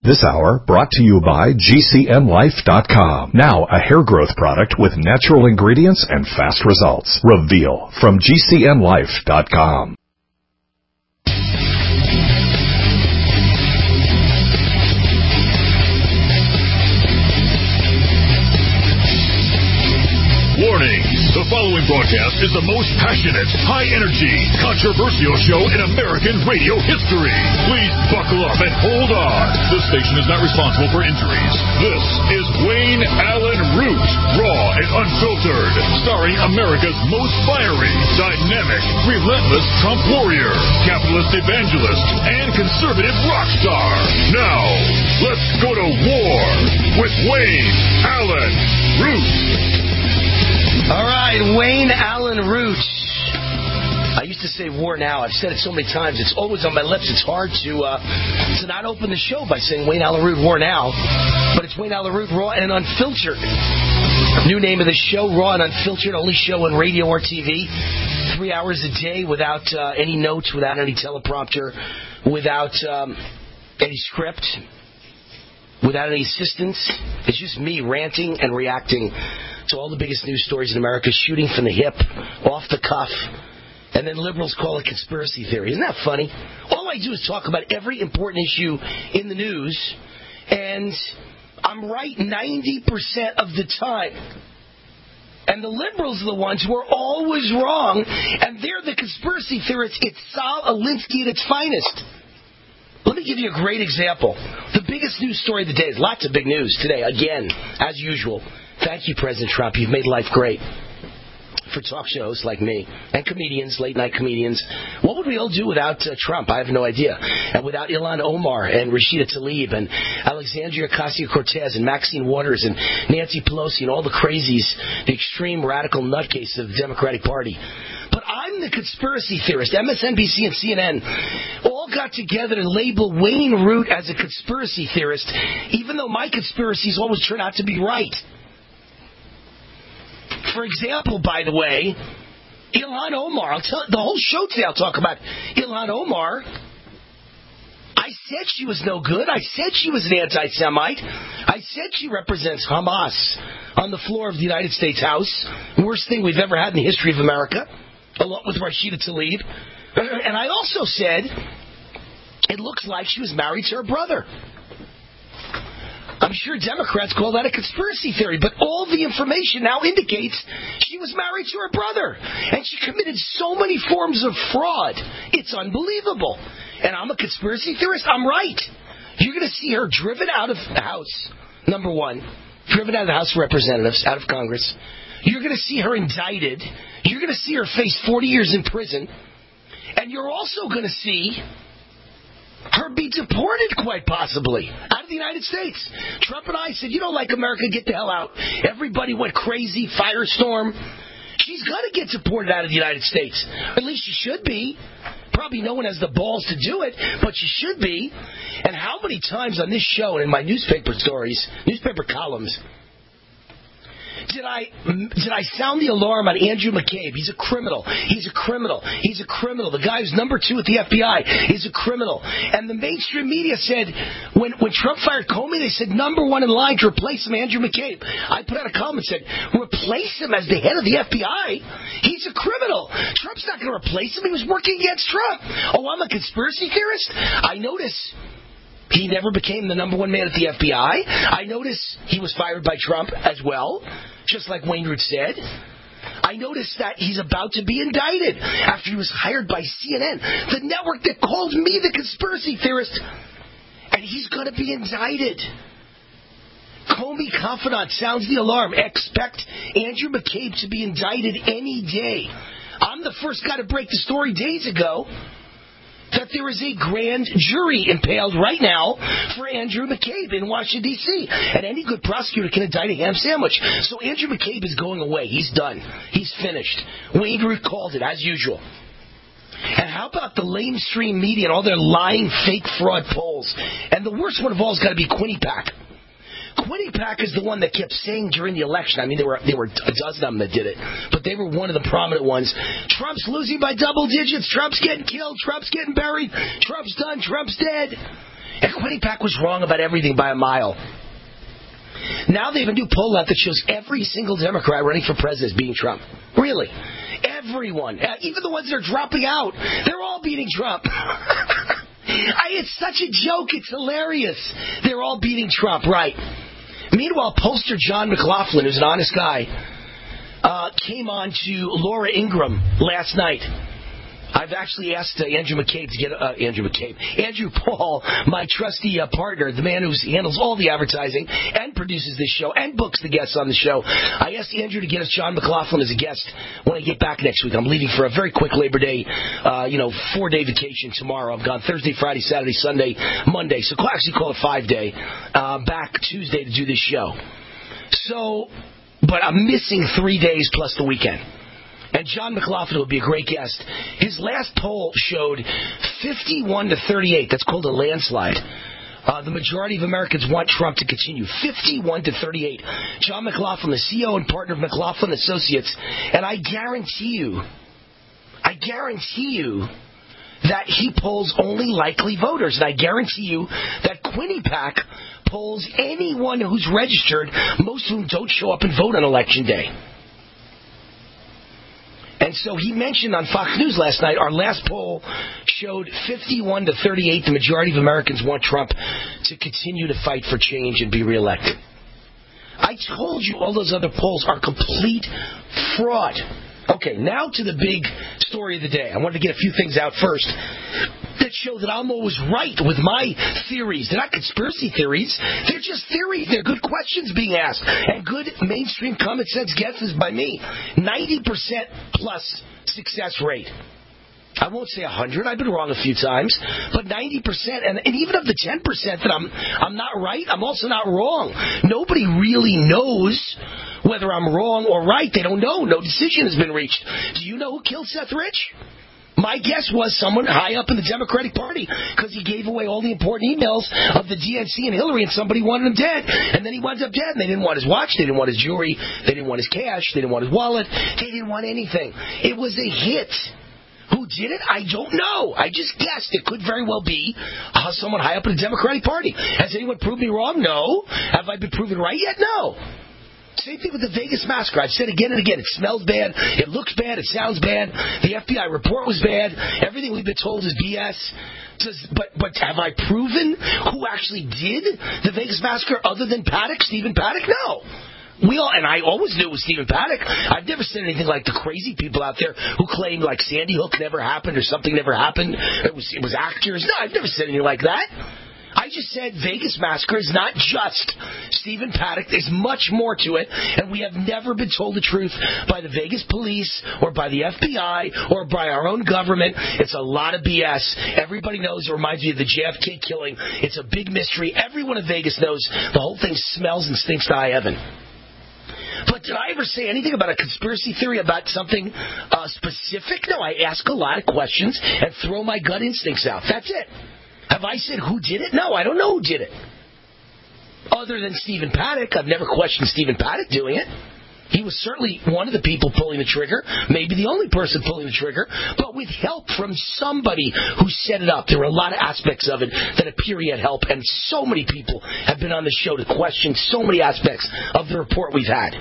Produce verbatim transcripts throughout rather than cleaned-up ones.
This hour brought to you by G C N Life dot com. Now a hair growth product with natural ingredients and fast results. Reveal from G C N Life dot com. Warning! The following broadcast is the most passionate, high-energy, controversial show in American radio history. Please buckle up and hold on. This station is not responsible for injuries. This is Wayne Allyn Root, raw and unfiltered, starring America's most fiery, dynamic, relentless Trump warrior, capitalist evangelist, and conservative rock star. Now, let's go to war with Wayne Allyn Root. All right, Wayne Allyn Root. I used to say war now. I've said it so many times. It's always on my lips. It's hard to uh, to not open the show by saying Wayne Allyn Root, war now. But it's Wayne Allyn Root, raw and unfiltered. New name of the show, raw and unfiltered. Only show on radio or T V. Three hours a day without uh, any notes, without any teleprompter, without um, any script, without any assistance. It's just me ranting and reacting to all the biggest news stories in America, shooting from the hip, off the cuff, and then liberals call it conspiracy theory. Isn't that funny? All I do is talk about every important issue in the news, and I'm right ninety percent of the time. And the liberals are the ones who are always wrong, and they're the conspiracy theorists. It's Saul Alinsky at its finest. Let me give you a great example. The biggest news story of the day is lots of big news today, again, as usual. Thank you, President Trump. You've made life great for talk shows like me and comedians, late-night comedians. What would we all do without uh, Trump? I have no idea. And without Ilhan Omar and Rashida Tlaib and Alexandria Ocasio-Cortez and Maxine Waters and Nancy Pelosi and all the crazies, the extreme radical nutcase of the Democratic Party. But I'm the conspiracy theorist. M S N B C and C N N all got together and labeled Wayne Root as a conspiracy theorist, even though my conspiracies always turn out to be right. For example, by the way, Ilhan Omar, I'll tell, the whole show today I'll talk about Ilhan Omar. I said she was no good. I said she was an anti-Semite. I said she represents Hamas on the floor of the United States House. Worst thing we've ever had in the history of America, along with Rashida Tlaib. And I also said it looks like she was married to her brother. I'm sure Democrats call that a conspiracy theory, but all the information now indicates she was married to her brother. And she committed so many forms of fraud. It's unbelievable. And I'm a conspiracy theorist. I'm right. You're going to see her driven out of the House, number one. Driven out of the House of Representatives, out of Congress. You're going to see her indicted. You're going to see her face forty years in prison. And you're also going to see her be deported, quite possibly, out of the United States. Trump and I said, you don't like America, get the hell out. Everybody went crazy, firestorm. She's got to get deported out of the United States. At least she should be. Probably no one has the balls to do it, but she should be. And how many times on this show and in my newspaper stories, newspaper columns, Did I did I sound the alarm on Andrew McCabe? He's a criminal. He's a criminal. He's a criminal. The guy who's number two at the F B I is a criminal. And the mainstream media said, when when Trump fired Comey, they said number one in line to replace him, Andrew McCabe. I put out a comment and said, replace him as the head of the F B I? He's a criminal. Trump's not going to replace him. He was working against Trump. Oh, I'm a conspiracy theorist? I notice he never became the number one man at the F B I. I notice he was fired by Trump as well, just like Wayne Root said. I noticed that he's about to be indicted after he was hired by C N N, the network that called me the conspiracy theorist, and he's going to be indicted. Comey Confidant sounds the alarm. Expect Andrew McCabe to be indicted any day. I'm the first guy to break the story days ago that there is a grand jury impaled right now for Andrew McCabe in Washington, D C And any good prosecutor can indict a ham sandwich. So Andrew McCabe is going away. He's done. He's finished. Wayne Root called it, as usual. And how about the lamestream media and all their lying, fake, fraud polls? And the worst one of all has got to be Quinnipiac. Quinnipiac is the one that kept saying during the election, I mean, there were there were a dozen of them that did it, but they were one of the prominent ones. Trump's losing by double digits. Trump's getting killed. Trump's getting buried. Trump's done. Trump's dead. And Quinnipiac was wrong about everything by a mile. Now they have a new poll out that shows every single Democrat running for president is beating Trump. Really. Everyone. Even the ones that are dropping out. They're all beating Trump. I, it's such a joke. It's hilarious. They're all beating Trump, right. Meanwhile, pollster John McLaughlin, who's an honest guy, uh, came on to Laura Ingraham last night. I've actually asked uh, Andrew McCabe to get uh, Andrew McCabe, Andrew Paul, my trusty uh, partner, the man who handles all the advertising and produces this show and books the guests on the show. I asked Andrew to get us John McLaughlin as a guest when I get back next week. I'm leaving for a very quick Labor Day, uh, you know, four day vacation tomorrow. I'm gone Thursday, Friday, Saturday, Sunday, Monday. So actually call it five day. Uh, back Tuesday to do this show. So, but I'm missing three days plus the weekend. And John McLaughlin will be a great guest. His last poll showed fifty-one to thirty-eight. That's called a landslide. Uh, the majority of Americans want Trump to continue. fifty-one to thirty-eight. John McLaughlin, the C E O and partner of McLaughlin Associates. And I guarantee you, I guarantee you that he polls only likely voters. And I guarantee you that Quinnipiac polls anyone who's registered, most of whom don't show up and vote on Election Day. And so he mentioned on Fox News last night, our last poll showed fifty-one to thirty-eight. The majority of Americans want Trump to continue to fight for change and be reelected. I told you all those other polls are complete fraud. Okay, now to the big story of the day. I wanted to get a few things out first that show that I'm always right with my theories. They're not conspiracy theories. They're just theories. They're good questions being asked and good mainstream common sense guesses by me. ninety percent plus success rate. I won't say one hundred. I've been wrong a few times. But ninety percent, and, and even of the ten percent that I'm I'm not right, I'm also not wrong. Nobody really knows whether I'm wrong or right. They don't know. No decision has been reached. Do you know who killed Seth Rich? My guess was someone high up in the Democratic Party because he gave away all the important emails of the D N C and Hillary, and somebody wanted him dead. And then he winds up dead, and they didn't want his watch, they didn't want his jewelry, they didn't want his cash, they didn't want his wallet, they didn't want anything. It was a hit. Who did it? I don't know. I just guessed. It could very well be uh, someone high up in the Democratic Party. Has anyone proved me wrong? No. Have I been proven right yet? No. Same thing with the Vegas massacre. I've said again and again, it smells bad, it looks bad, it sounds bad. The F B I report was bad. Everything we've been told is B S. Does, but but have I proven who actually did the Vegas massacre other than Paddock, Stephen Paddock? No. We all, and I always knew it was Stephen Paddock. I've never said anything like the crazy people out there who claim like Sandy Hook never happened or something never happened. It was it was actors. No, I've never said anything like that. I just said Vegas massacre is not just Stephen Paddock. There's much more to it, and we have never been told the truth by the Vegas police or by the F B I or by our own government. It's a lot of B S. Everybody knows. It reminds me of the J F K killing. It's a big mystery. Everyone in Vegas knows the whole thing smells and stinks to high heaven. But did I ever say anything about a conspiracy theory about something uh, specific? No, I ask a lot of questions and throw my gut instincts out. That's it. Have I said who did it? No, I don't know who did it. Other than Stephen Paddock, I've never questioned Stephen Paddock doing it. He was certainly one of the people pulling the trigger, maybe the only person pulling the trigger, but with help from somebody who set it up. There were a lot of aspects of it that appear he had help, and so many people have been on the show to question so many aspects of the report we've had.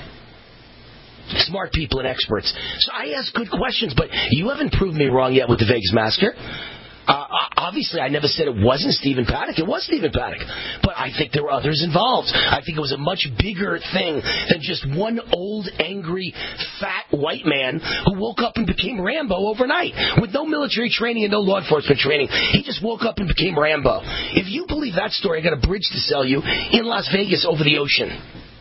Smart people and experts. So I ask good questions, but you haven't proved me wrong yet with the Vegas massacre. Uh, obviously, I never said it wasn't Stephen Paddock. It was Stephen Paddock. But I think there were others involved. I think it was a much bigger thing than just one old, angry, fat white man who woke up and became Rambo overnight with no military training and no law enforcement training. He just woke up and became Rambo. If you believe that story, I got a bridge to sell you in Las Vegas over the ocean.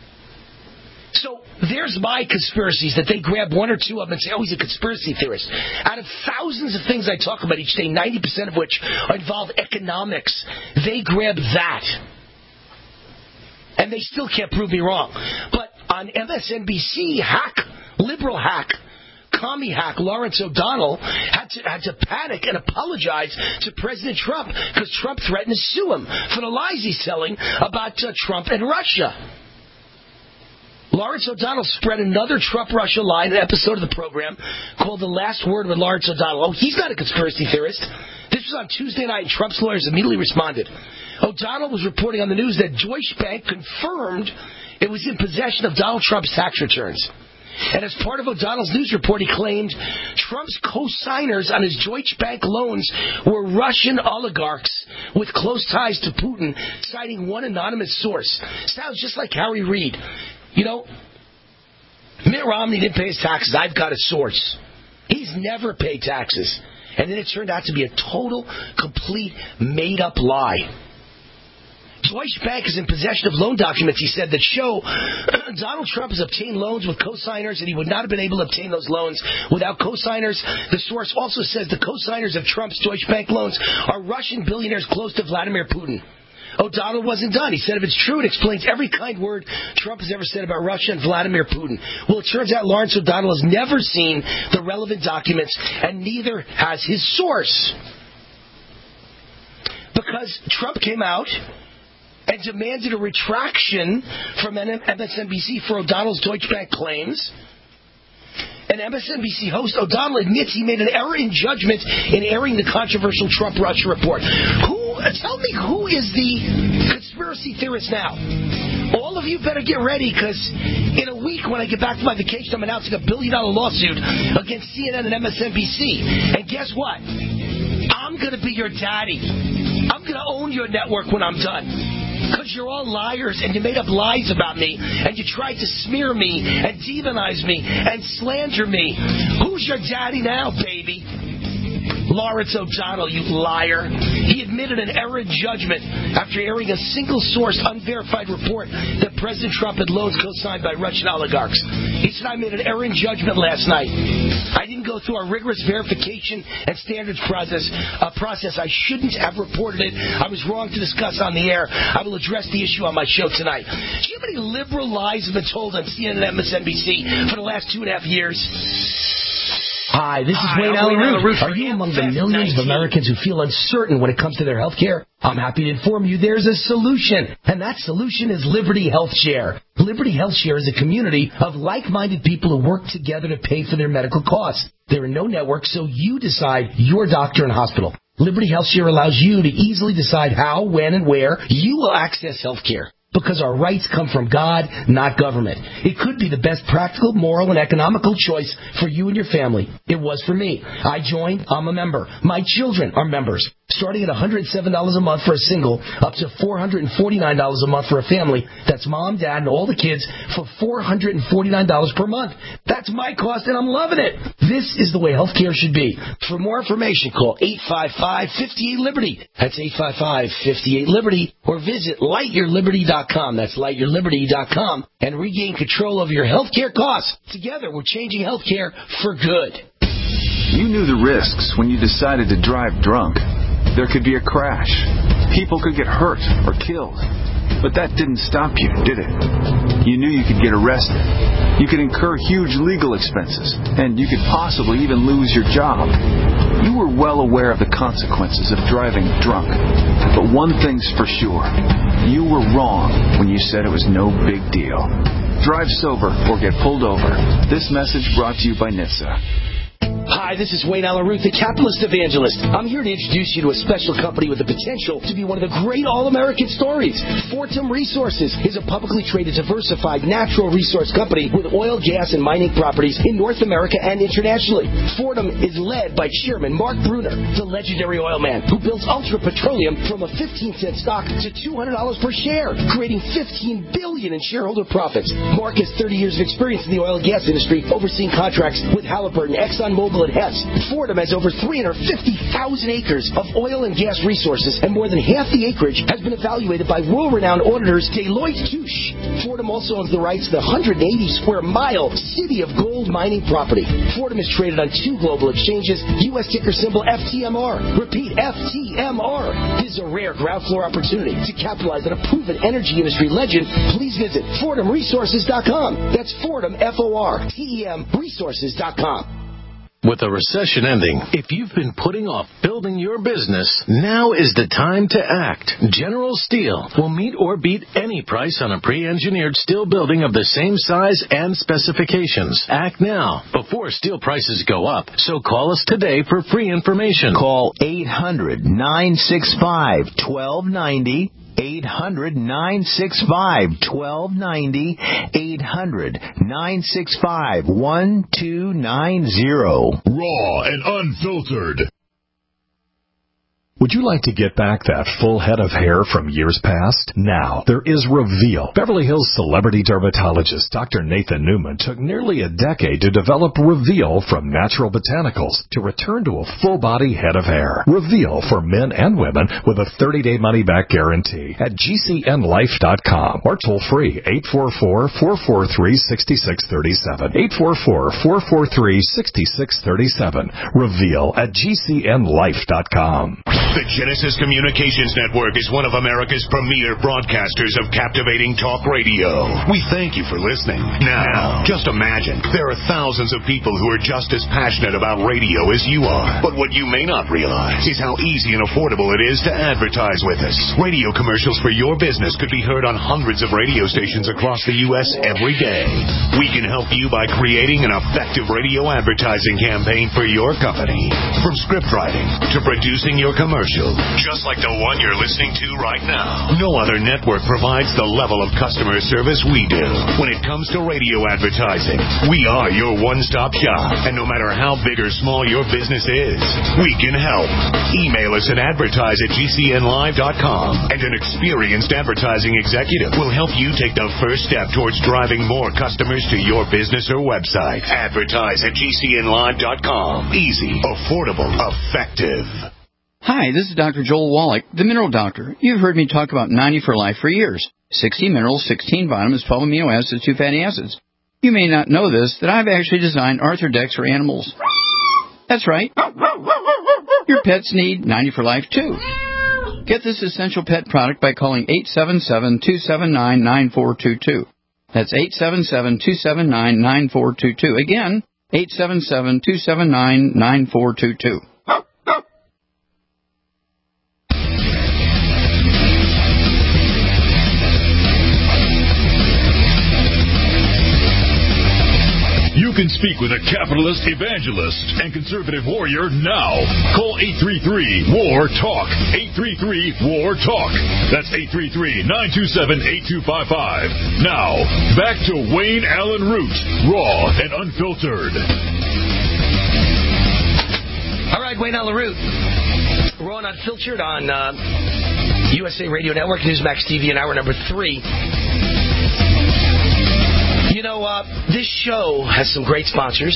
So there's my conspiracies that they grab one or two of them and say, oh, he's a conspiracy theorist. Out of thousands of things I talk about each day, ninety percent of which involve economics, they grab that. And they still can't prove me wrong. But on M S N B C, hack, liberal hack, commie hack Lawrence O'Donnell had to, had to panic and apologize to President Trump because Trump threatened to sue him for the lies he's telling about uh, Trump and Russia. Lawrence O'Donnell spread another Trump-Russia lie in an episode of the program called The Last Word with Lawrence O'Donnell. Oh, he's not a conspiracy theorist. This was on Tuesday night, and Trump's lawyers immediately responded. O'Donnell was reporting on the news that Deutsche Bank confirmed it was in possession of Donald Trump's tax returns. And as part of O'Donnell's news report, he claimed Trump's co-signers on his Deutsche Bank loans were Russian oligarchs with close ties to Putin, citing one anonymous source. Sounds just like Harry Reid. You know, Mitt Romney didn't pay his taxes. I've got a source. He's never paid taxes. And then it turned out to be a total, complete, made-up lie. Deutsche Bank is in possession of loan documents, he said, that show Donald Trump has obtained loans with co-signers, and he would not have been able to obtain those loans without co-signers. The source also says the co-signers of Trump's Deutsche Bank loans are Russian billionaires close to Vladimir Putin. O'Donnell wasn't done. He said if it's true, it explains every kind word Trump has ever said about Russia and Vladimir Putin. Well, it turns out Lawrence O'Donnell has never seen the relevant documents, and neither has his source. Because Trump came out and demanded a retraction from M S N B C for O'Donnell's Deutsche Bank claims. And M S N B C host O'Donnell admits he made an error in judgment in airing the controversial Trump-Russia report. Who? Tell me who is the conspiracy theorist now? All of you better get ready, because in a week when I get back from my vacation, I'm announcing a billion-dollar lawsuit against C N N and M S N B C. And guess what? I'm going to be your daddy. I'm going to own your network when I'm done. Because you're all liars, and you made up lies about me, and you tried to smear me, and demonize me, and slander me. Who's your daddy now, baby? Lawrence O'Donnell, you liar. He admitted an error in judgment after airing a single-source, unverified report that President Trump had loans co-signed by Russian oligarchs. He said, I made an error in judgment last night. I didn't go through our rigorous verification and standards process, a process I shouldn't have reported it. I was wrong to discuss on the air. I will address the issue on my show tonight. Do you know how many liberal lies have been told on C N N and M S N B C for the last two and a half years? Hi, this is Hi, Wayne Allen Allen Root. Root. Are you among the millions of Americans who feel uncertain when it comes to their health care? I'm happy to inform you there's a solution, and that solution is Liberty Health Share. Liberty Health Share is a community of like-minded people who work together to pay for their medical costs. There are no networks, so you decide your doctor and hospital. Liberty Health Share allows you to easily decide how, when, and where you will access health care. Because our rights come from God, not government. It could be the best practical, moral, and economical choice for you and your family. It was for me. I joined. I'm a member. My children are members. Starting at one hundred seven dollars a month for a single, up to four hundred forty-nine dollars a month for a family. That's mom, dad, and all the kids for four hundred forty-nine dollars per month. That's my cost, and I'm loving it. This is the way healthcare should be. For more information, call eight five five, five eight, Liberty. That's eight five five, five eight, Liberty. Or visit light your liberty dot com. That's light your liberty dot com. And regain control over your healthcare costs. Together, we're changing healthcare for good. You knew the risks when you decided to drive drunk. There could be a crash. People could get hurt or killed. But that didn't stop you, did it? You knew you could get arrested. You could incur huge legal expenses. And you could possibly even lose your job. You were well aware of the consequences of driving drunk. But one thing's for sure. You were wrong when you said it was no big deal. Drive sober or get pulled over. This message brought to you by N H T S A. Hi, this is Wayne Allen Root, the capitalist evangelist. I'm here to introduce you to a special company with the potential to be one of the great all-American stories. Fortum Resources is a publicly traded, diversified natural resource company with oil, gas, and mining properties in North America and internationally. Fortum is led by Chairman Mark Bruner, the legendary oil man who built Ultra Petroleum from a fifteen cent stock to two hundred dollars per share, creating fifteen billion dollars in shareholder profits. Mark has thirty years of experience in the oil and gas industry, overseeing contracts with Halliburton, ExxonMobil, and Hess. Fortum has over three hundred fifty thousand acres of oil and gas resources, and more than half the acreage has been evaluated by world-renowned auditors Deloitte Touche. Fortum also owns the rights to the one hundred eighty square mile City of Gold mining property. Fortum is traded on two global exchanges, U S ticker symbol F T M R. Repeat, F T M R. This is a rare ground floor opportunity to capitalize on a proven energy industry legend. Please visit Fortum Resources dot com. That's Fortum, F O R T E M, Resources dot com. With a recession ending, if you've been putting off building your business, now is the time to act. General Steel will meet or beat any price on a pre-engineered steel building of the same size and specifications. Act now before steel prices go up. So call us today for free information. Call eight hundred, nine six five, one two nine zero. eight hundred, nine six five, one two nine zero. eight hundred, nine six five, one two nine zero. Raw and unfiltered. Would you like to get back that full head of hair from years past? Now, there is Reveal. Beverly Hills celebrity dermatologist Doctor Nathan Newman took nearly a decade to develop Reveal from natural botanicals to return to a full-body head of hair. Reveal for men and women with a thirty-day money-back guarantee at G C N life dot com or toll-free eight four four, four four three, six six three seven. eight four four, four four three, six six three seven. Reveal at G C N life dot com. The Genesis Communications Network is one of America's premier broadcasters of captivating talk radio. We thank you for listening. Now, just imagine, there are thousands of people who are just as passionate about radio as you are. But what you may not realize is how easy and affordable it is to advertise with us. Radio commercials for your business could be heard on hundreds of radio stations across the U S every day. We can help you by creating an effective radio advertising campaign for your company. From script writing to producing your commercial. Just like the one you're listening to right now. No other network provides the level of customer service we do. When it comes to radio advertising, we are your one-stop shop. And no matter how big or small your business is, we can help. Email us at advertise at G C N live dot com, and an experienced advertising executive will help you take the first step towards driving more customers to your business or website. Advertise at G C N live dot com. Easy, affordable, effective. Hi, this is Doctor Joel Wallach, the Mineral Doctor. You've heard me talk about ninety for Life for years. sixty minerals, sixteen vitamins, twelve amino acids, two fatty acids. You may not know this, that I've actually designed Arthrodex for animals. That's right. Your pets need ninety for Life, too. Get this essential pet product by calling eight seven seven, two seven nine, nine four two two. That's eight seven seven, two seven nine, nine four two two. Again, eight seven seven, two seven nine, nine four two two. You can speak with a capitalist, evangelist, and conservative warrior now. Call eight three three, W A R, TALK. eight three three, W A R, TALK. That's eight three three, nine two seven, eight two five five. Now, back to Wayne Allen Root, raw and unfiltered. All right, Wayne Allen Root, raw and unfiltered on uh, U S A Radio Network, Newsmax T V in hour number three. You know, uh, this show has some great sponsors.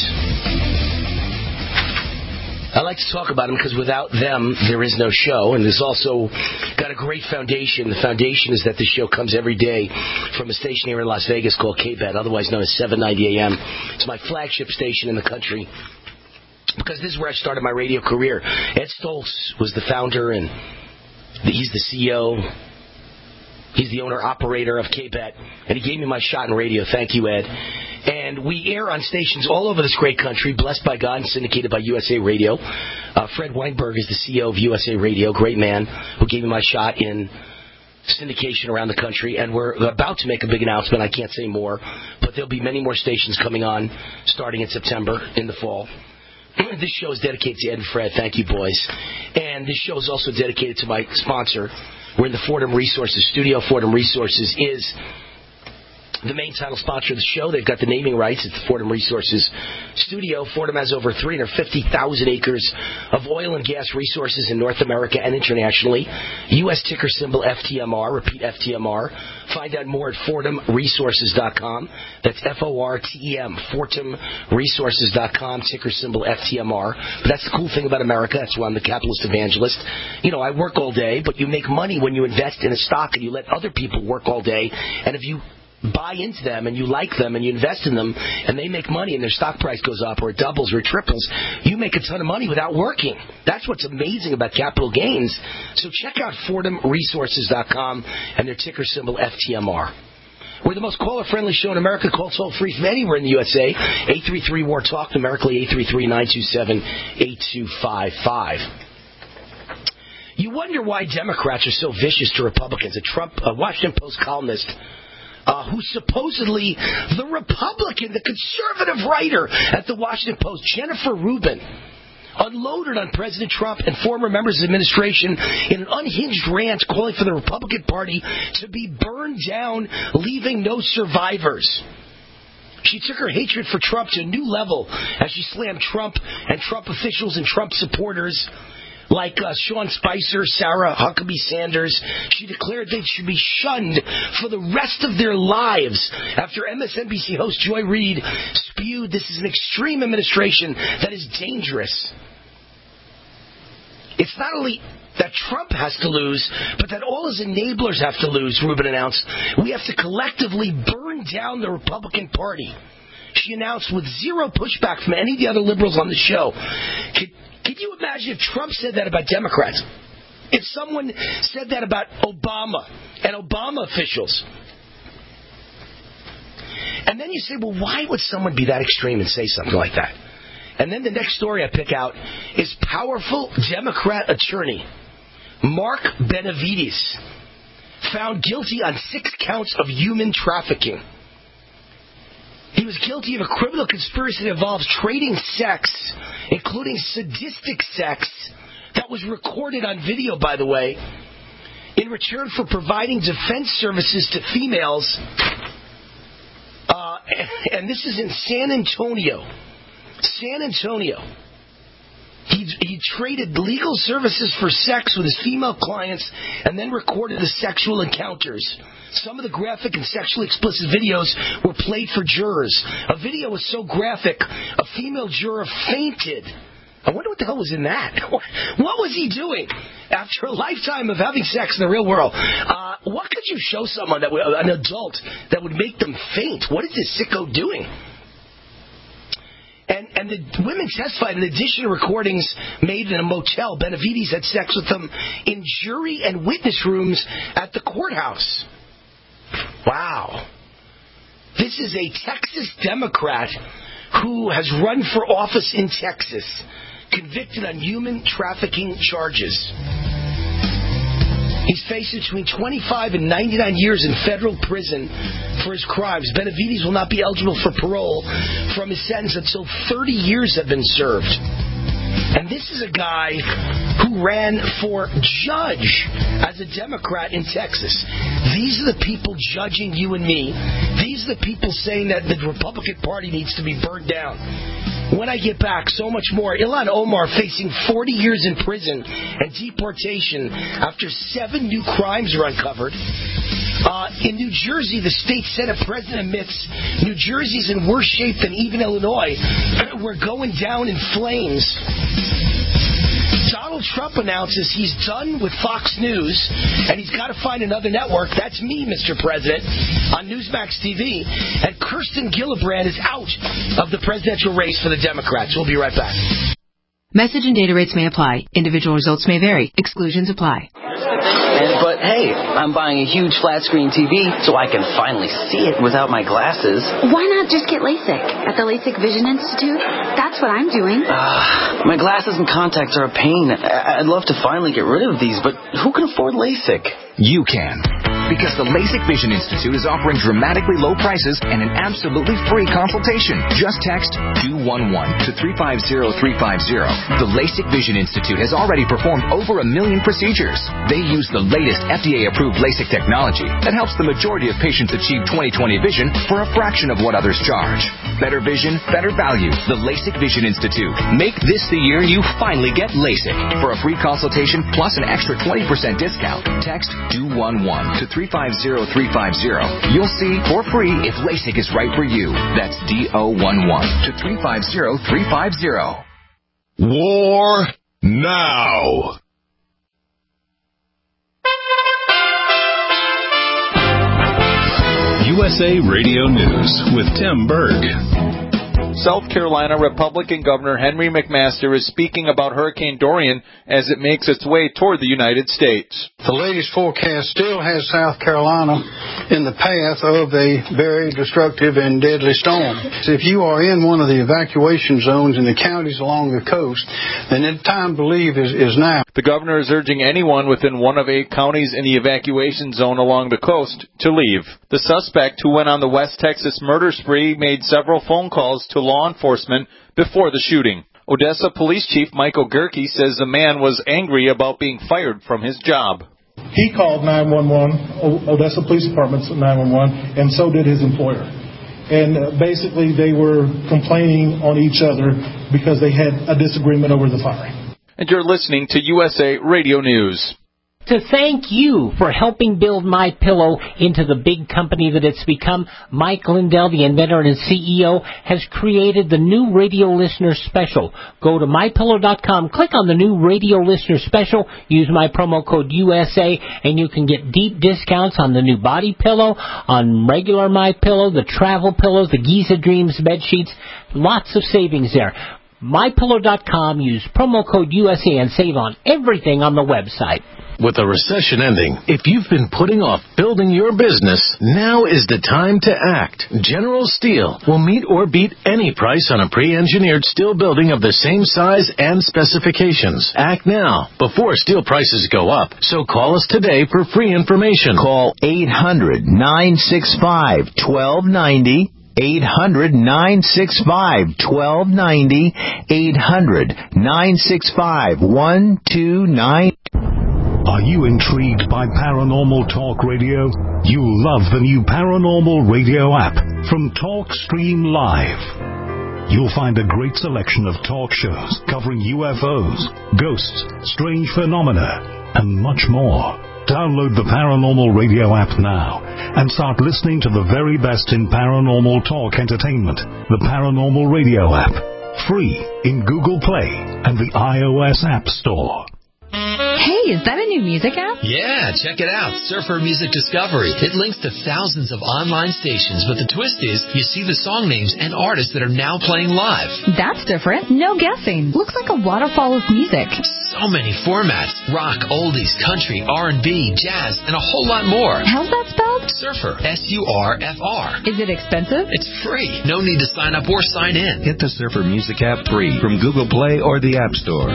I like to talk about them because without them, there is no show. And there's also got a great foundation. The foundation is that the show comes every day from a station here in Las Vegas called K B E T, otherwise known as seven ninety A M. It's my flagship station in the country because this is where I started my radio career. Ed Stoltz was the founder, and he's the C E O. He's the owner-operator of K B E T, and he gave me my shot in radio. Thank you, Ed. And we air on stations all over this great country, blessed by God and syndicated by U S A Radio. Uh, Fred Weinberg is the C E O of U S A Radio, great man, who gave me my shot in syndication around the country. And we're about to make a big announcement. I can't say more, but there'll be many more stations coming on starting in September in the fall. This show is dedicated to Ed and Fred. Thank you, boys. And this show is also dedicated to my sponsor. We're in the Fordham Resources studio. Fordham Resources is the main title sponsor of the show. They've got the naming rights. It's the Fordham Resources studio. Fordham has over three hundred fifty thousand acres of oil and gas resources in North America and internationally. U S ticker symbol F T M R. Repeat, F T M R. Find out more at Fordham Resources dot com. That's F O R T E M, Fordham Resources dot com, ticker symbol F T M R. But that's the cool thing about America. That's why I'm the capitalist evangelist. You know, I work all day, but you make money when you invest in a stock and you let other people work all day. And if you buy into them and you like them and you invest in them and they make money and their stock price goes up or it doubles or it triples, you make a ton of money without working. That's what's amazing about capital gains. So check out Fordham Resources dot com and their ticker symbol F T M R. We're the most caller-friendly show in America. Call toll-free from anywhere in the U S A. eight three three, W A R, TALK, numerically eight three three, nine two seven, eight two five five. You wonder why Democrats are so vicious to Republicans. A Trump, a Washington Post columnist uh, who's supposedly the Republican, the conservative writer at the Washington Post, Jennifer Rubin, unloaded on President Trump and former members of the administration in an unhinged rant calling for the Republican Party to be burned down, leaving no survivors. She took her hatred for Trump to a new level as she slammed Trump and Trump officials and Trump supporters like uh, Sean Spicer, Sarah Huckabee Sanders. She declared they should be shunned for the rest of their lives after M S N B C host Joy Reid spewed this is an extreme administration that is dangerous. It's not only that Trump has to lose, but that all his enablers have to lose, Rubin announced. We have to collectively burn down the Republican Party. She announced with zero pushback from any of the other liberals on the show. Could, Can you imagine if Trump said that about Democrats? If someone said that about Obama and Obama officials? And then you say, well, why would someone be that extreme and say something like that? And then the next story I pick out is powerful Democrat attorney Mark Benavides found guilty on six counts of human trafficking. He was guilty of a criminal conspiracy that involves trading sex, including sadistic sex, that was recorded on video, by the way, in return for providing defense services to females. Uh, and this is in San Antonio. San Antonio. He, he traded legal services for sex with his female clients and then recorded the sexual encounters. Some of the graphic and sexually explicit videos were played for jurors. A video was so graphic, a female juror fainted. I wonder what the hell was in that. What was he doing after a lifetime of having sex in the real world? Uh, what could you show someone, that an adult, that would make them faint? What is this sicko doing? And, and the women testified, in addition to recordings made in a motel, Benavides had sex with them in jury and witness rooms at the courthouse. Wow. This is a Texas Democrat who has run for office in Texas, convicted on human trafficking charges. He's facing between twenty-five and ninety-nine years in federal prison for his crimes. Benavides will not be eligible for parole from his sentence until thirty years have been served. And this is a guy who ran for judge as a Democrat in Texas. These are the people judging you and me. These are the people saying that the Republican Party needs to be burned down. When I get back, so much more. Ilhan Omar facing forty years in prison and deportation after seven new crimes are uncovered. Uh, in New Jersey, the state Senate president admits New Jersey's in worse shape than even Illinois. We're going down in flames. Donald Trump announces he's done with Fox News and he's got to find another network. That's me, Mister President, on Newsmax T V. And Kirsten Gillibrand is out of the presidential race for the Democrats. We'll be right back. Message and data rates may apply. Individual results may vary. Exclusions apply. And, but hey, I'm buying a huge flat screen T V so I can finally see it without my glasses. Why not just get LASIK at the LASIK Vision Institute? That's what I'm doing. Uh, my glasses and contacts are a pain. I- I'd love to finally get rid of these, but who can afford LASIK? You can. Because the LASIK Vision Institute is offering dramatically low prices and an absolutely free consultation. Just text two one one to three five zero three five zero. The LASIK Vision Institute has already performed over a million procedures. They use the latest F D A-approved LASIK technology that helps the majority of patients achieve twenty twenty vision for a fraction of what others charge. Better vision, better value. The LASIK Vision Institute. Make this the year you finally get LASIK. For a free consultation plus an extra twenty percent discount, text two one one to three five zero three five zero. You'll see for free if LASIK is right for you. That's D O one one to three five zero three five zero. War now. U S A Radio News with Tim Berg. South Carolina Republican Governor Henry McMaster is speaking about Hurricane Dorian as it makes its way toward the United States. The latest forecast still has South Carolina in the path of a very destructive and deadly storm. If you are in one of the evacuation zones in the counties along the coast, then the time to leave is, is now. The governor is urging anyone within one of eight counties in the evacuation zone along the coast to leave. The suspect, who went on the West Texas murder spree, made several phone calls to law enforcement before the shooting. Odessa Police Chief Michael Gerke says the man was angry about being fired from his job. He called nine one one, Odessa Police Department's nine one one, and so did his employer. And uh, basically they were complaining on each other because they had a disagreement over the firing. And you're listening to U S A Radio News. To thank you for helping build MyPillow into the big company that it's become, Mike Lindell, the inventor and C E O, has created the new Radio Listener Special. Go to my pillow dot com, click on the new Radio Listener Special, use my promo code U S A, and you can get deep discounts on the new body pillow, on regular MyPillow, the travel pillows, the Giza Dreams bed sheets. Lots of savings there. my pillow dot com, use promo code U S A and save on everything on the website. With the recession ending, if you've been putting off building your business, now is the time to act. General Steel will meet or beat any price on a pre-engineered steel building of the same size and specifications. Act now, before steel prices go up. So call us today for free information. Call eight hundred, nine six five, one two nine zero. eight hundred, nine six five, one two nine zero. eight hundred, nine six five, one two nine zero. Are you intrigued by Paranormal Talk Radio? You'll love the new Paranormal Radio app from TalkStream Live. You'll find a great selection of talk shows covering U F Os, ghosts, strange phenomena, and much more. Download the Paranormal Radio app now and start listening to the very best in paranormal talk entertainment. The Paranormal Radio app, free in Google Play and the iOS App Store. Hey, is that a new music app? Yeah, check it out. Surfer Music Discovery. It links to thousands of online stations, but the twist is you see the song names and artists that are now playing live. That's different. No guessing. Looks like a waterfall of music. So many formats. Rock, oldies, country, R and B, jazz, and a whole lot more. How's that spelled? Surfer. S U R F R. Is it expensive? It's free. No need to sign up or sign in. Get the Surfer Music app free from Google Play or the App Store.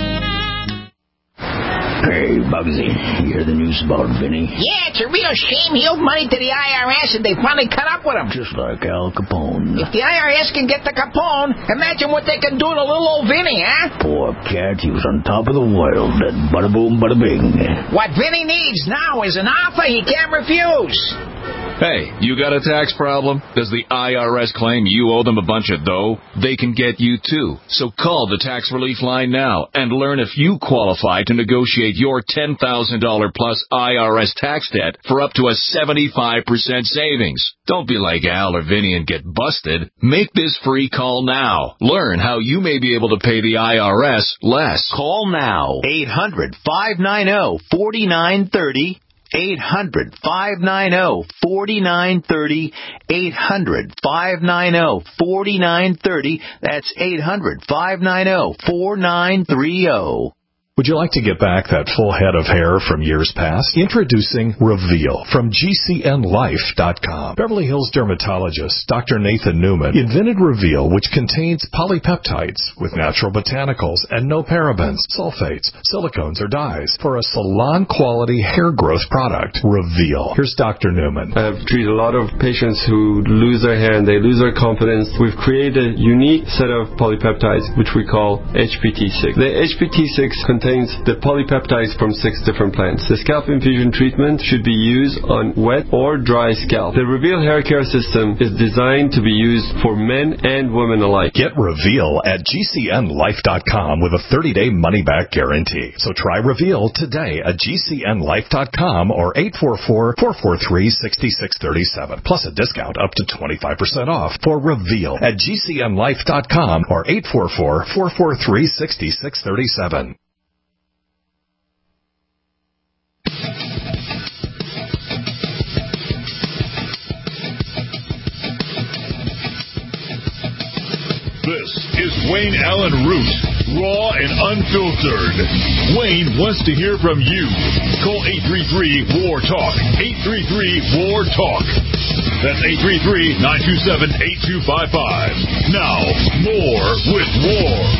Hey, Bugsy, you hear the news about Vinny? Yeah, it's a real shame. He owed money to the I R S and they finally cut up with him. Just like Al Capone. If the I R S can get the Capone, imagine what they can do to little old Vinny, huh? Poor cat, he was on top of the world. That bada boom, bada bing. What Vinny needs now is an offer he can't refuse. Hey, you got a tax problem? Does the I R S claim you owe them a bunch of dough? They can get you too. So call the Tax Relief Line now and learn if you qualify to negotiate your ten thousand dollars plus I R S tax debt for up to a seventy-five percent savings. Don't be like Al or Vinny and get busted. Make this free call now. Learn how you may be able to pay the I R S less. Call now. eight hundred, five nine zero, four nine three zero. eight hundred, five nine zero, four nine three zero. eight hundred, five nine zero, four nine three zero. That's eight hundred, five nine zero, four nine three zero. Would you like to get back that full head of hair from years past? Introducing Reveal from G C N life dot com. Beverly Hills dermatologist Doctor Nathan Newman invented Reveal, which contains polypeptides with natural botanicals and no parabens, sulfates, silicones, or dyes for a salon-quality hair growth product. Reveal. Here's Doctor Newman. I've treated a lot of patients who lose their hair and they lose their confidence. We've created a unique set of polypeptides, which we call H P T six. The H P T six contains the polypeptides from six different plants. The scalp infusion treatment should be used on wet or dry scalp. The Reveal hair care system is designed to be used for men and women alike. Get Reveal at G C N life dot com with a thirty-day money-back guarantee. So try Reveal today at G C N life dot com or eight four four, four four three, six six three seven. Plus a discount up to twenty-five percent off for Reveal at G C N life dot com or eight four four, four four three, six six three seven. This is Wayne Allen Root, raw and unfiltered. Wayne wants to hear from you. Call eight three three, W A R, TALK. eight three three, W A R, TALK. That's eight three three, nine two seven, eight two five five. Now, more with W A R.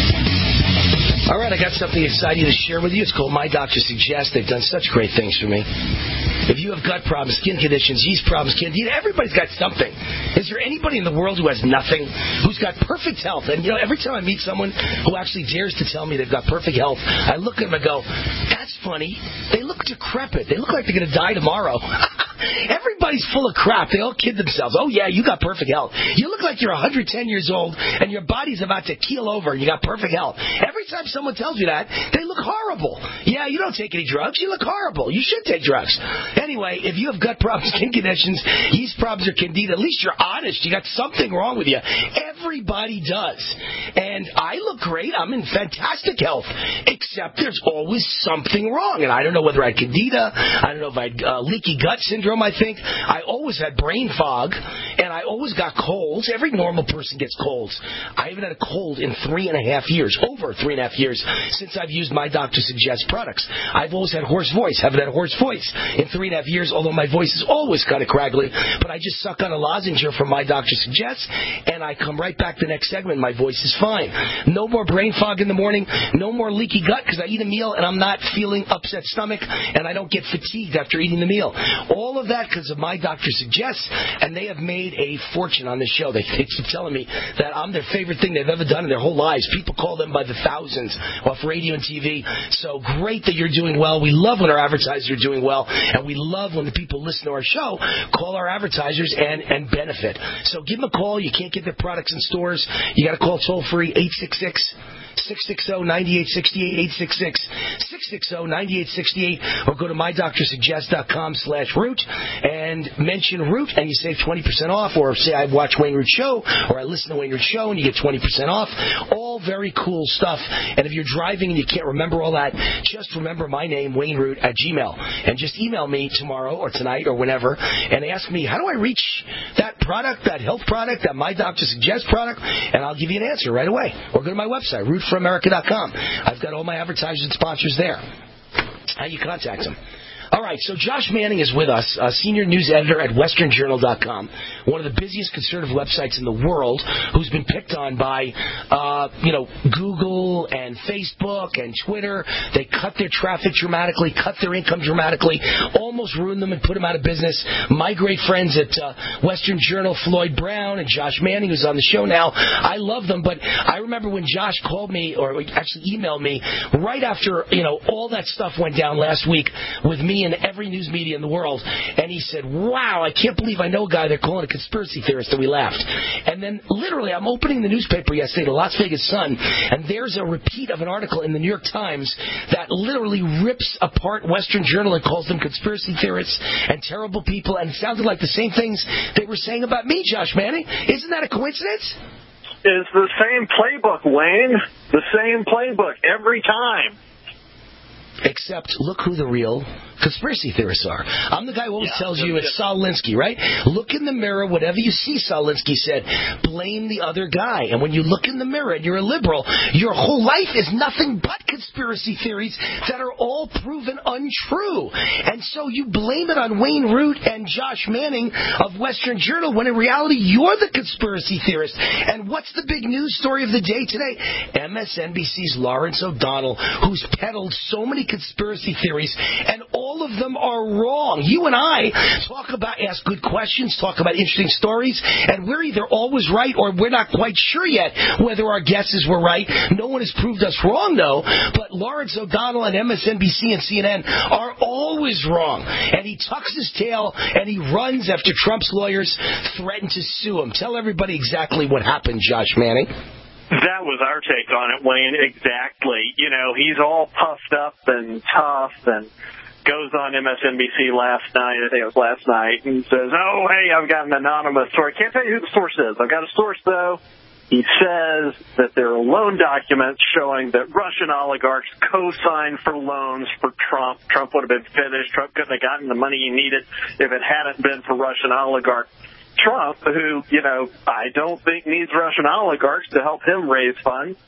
All right, I got something exciting to share with you. It's called My Doctor Suggests. They've done such great things for me. If you have gut problems, skin conditions, yeast problems, candida, everybody's got something. Is there anybody in the world who has nothing, who's got perfect health? And, you know, every time I meet someone who actually dares to tell me they've got perfect health, I look at them and go, that's funny. They look decrepit. They look like they're going to die tomorrow. Everybody's full of crap. They all kid themselves. Oh, yeah, you got perfect health. You look like you're one hundred ten years old and your body's about to keel over and you got perfect health. Every time someone tells you that, they look horrible. Yeah, you don't take any drugs. You look horrible. You should take drugs. Anyway, if you have gut problems, skin conditions, yeast problems, or candida, at least you're honest. You got something wrong with you. Everybody does. And I look great. I'm in fantastic health. Except there's always something wrong. And I don't know whether I had candida. I don't know if I had uh, leaky gut syndrome, I think. I always had brain fog. And I always got colds. Every normal person gets colds. I haven't had a cold in three and a half years. Over three and a half years since I've used My Doctor Suggests products. I've always had hoarse voice. Haven't had a hoarse voice in three and a half years, although my voice is always kind of craggly. But I just suck on a lozenge from My Doctor Suggests, and I come right back the next segment. My voice is fine. No more brain fog in the morning. No more leaky gut because I eat a meal and I'm not feeling upset stomach, and I don't get fatigued after eating the meal. All of that because of My Doctor Suggests, and they have made a fortune on this show. They, they keep telling me that I'm their favorite thing they've ever done in their whole lives. People call them by the thousands off radio and T V. So great that you're doing well. We love when our advertisers are doing well, and we love when the people listen to our show call our advertisers and, and benefit. So give them a call. You can't get their products in stores. You got to call toll free eight six six, six six zero, nine eight six eight, eight six six, six six zero, nine eight six eight, or go to my doctor suggest dot com slash root and mention Root, and you save twenty percent off. Or say I watch Wayne Root Show, or I listen to Wayne Root Show, and you get twenty percent off. All very cool stuff. And if you're driving and you can't remember all that, just remember my name, Wayne Root, at Gmail, and just email me tomorrow or tonight or whenever and ask me, how do I reach that product, that health product, that My Doctor Suggests product, and I'll give you an answer right away. Or go to my website, root for america dot com. I've got all my advertisers and sponsors there. How you contact them. All right, so Josh Manning is with us, a senior news editor at western journal dot com, one of the busiest conservative websites in the world, who's been picked on by, uh, you know, Google and Facebook and Twitter. They cut their traffic dramatically, cut their income dramatically, almost ruined them and put them out of business. My great friends at uh, Western Journal, Floyd Brown and Josh Manning, who's on the show now, I love them, but I remember when Josh called me, or actually emailed me, right after, you know, all that stuff went down last week with me and every news media in the world, and he said, wow, I can't believe I know a guy they're calling a conspiracy theorist, and we laughed. And then literally I'm opening the newspaper yesterday, the Las Vegas Sun, and there's a repeat of an article in the New York Times that literally rips apart Western Journal and calls them conspiracy theorists and terrible people, and it sounded like the same things they were saying about me, Josh Manning. Isn't that a coincidence? It's the same playbook, Wayne. The same playbook every time. Except, look who the real conspiracy theorists are. I'm the guy who always yeah, tells you it's Saul Alinsky, right? Look in the mirror, whatever you see, Saul Alinsky said, blame the other guy. And when you look in the mirror and you're a liberal, your whole life is nothing but conspiracy theories that are all proven untrue. And so you blame it on Wayne Root and Josh Manning of Western Journal, when in reality you're the conspiracy theorist. And what's the big news story of the day today? M S N B C's Lawrence O'Donnell, who's peddled so many conspiracy theories, and all of them are wrong. You and I talk about, ask good questions, talk about interesting stories, and we're either always right or we're not quite sure yet whether our guesses were right. No one has proved us wrong, though, but Lawrence O'Donnell and M S N B C and C N N are always wrong. And he tucks his tail and he runs after Trump's lawyers threaten to sue him. Tell everybody exactly what happened, Josh Manning. That was our take on it, Wayne, exactly. You know, he's all puffed up and tough and goes on M S N B C last night, I think it was last night, and says, oh, hey, I've got an anonymous source. Can't tell you who the source is. I've got a source, though. He says that there are loan documents showing that Russian oligarchs co-signed for loans for Trump. Trump would have been finished. Trump couldn't have gotten the money he needed if it hadn't been for Russian oligarchs. Trump, who, you know, I don't think needs Russian oligarchs to help him raise funds,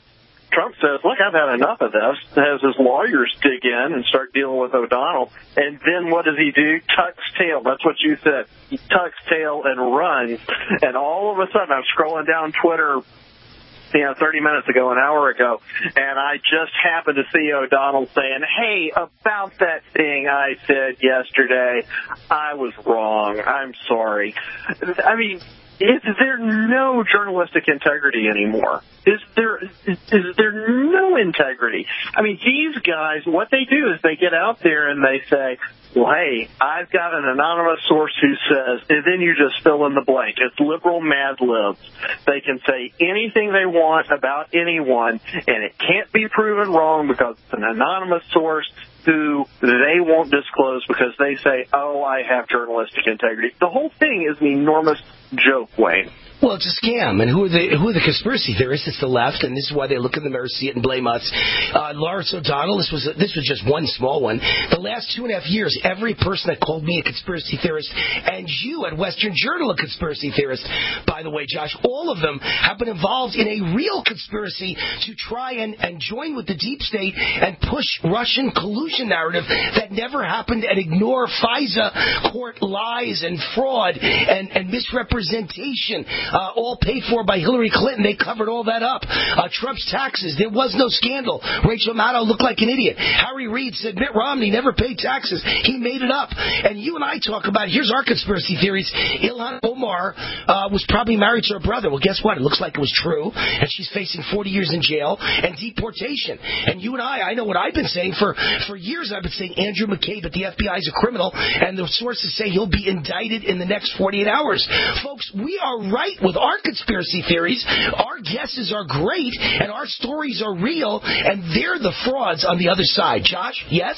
Trump says, look, I've had enough of this, has his lawyers dig in and start dealing with O'Donnell, and then what does he do? Tucks tail. That's what you said. He tucks tail and runs, and all of a sudden I'm scrolling down Twitter, you know, thirty minutes ago, an hour ago, and I just happened to see O'Donnell saying, hey, about that thing I said yesterday, I was wrong. I'm sorry. I mean, is there no journalistic integrity anymore? Is there is, is there no integrity? I mean, these guys, what they do is they get out there and they say, well, hey, I've got an anonymous source who says, and then you just fill in the blank. It's liberal Mad Libs. They can say anything they want about anyone, and it can't be proven wrong because it's an anonymous source who they won't disclose because they say, oh, I have journalistic integrity. The whole thing is an enormous joke, Wayne. Well, it's a scam, and who are the who are the conspiracy theorists? It's the left, and this is why they look in the mirror, see it, and blame us. Uh, Lawrence O'Donnell, this was a, this was just one small one. The last two and a half years, every person that called me a conspiracy theorist, and you at Western Journal a conspiracy theorist, by the way, Josh, all of them have been involved in a real conspiracy to try and, and join with the deep state and push Russian collusion narrative that never happened and ignore FISA court lies and fraud and, and misrepresentation. Uh, all paid for by Hillary Clinton. They covered all that up. Uh, Trump's taxes. There was no scandal. Rachel Maddow looked like an idiot. Harry Reid said Mitt Romney never paid taxes. He made it up. And you and I talk about, here's our conspiracy theories. Ilhan Omar uh, was probably married to her brother. Well, guess what? It looks like it was true. And she's facing forty years in jail and deportation. And you and I, I know what I've been saying for, for years. I've been saying Andrew McCabe at the F B I is a criminal. And the sources say he'll be indicted in the next forty-eight hours. Folks, we are right with our conspiracy theories. Our guesses are great, and our stories are real, and they're the frauds on the other side. Josh, yes?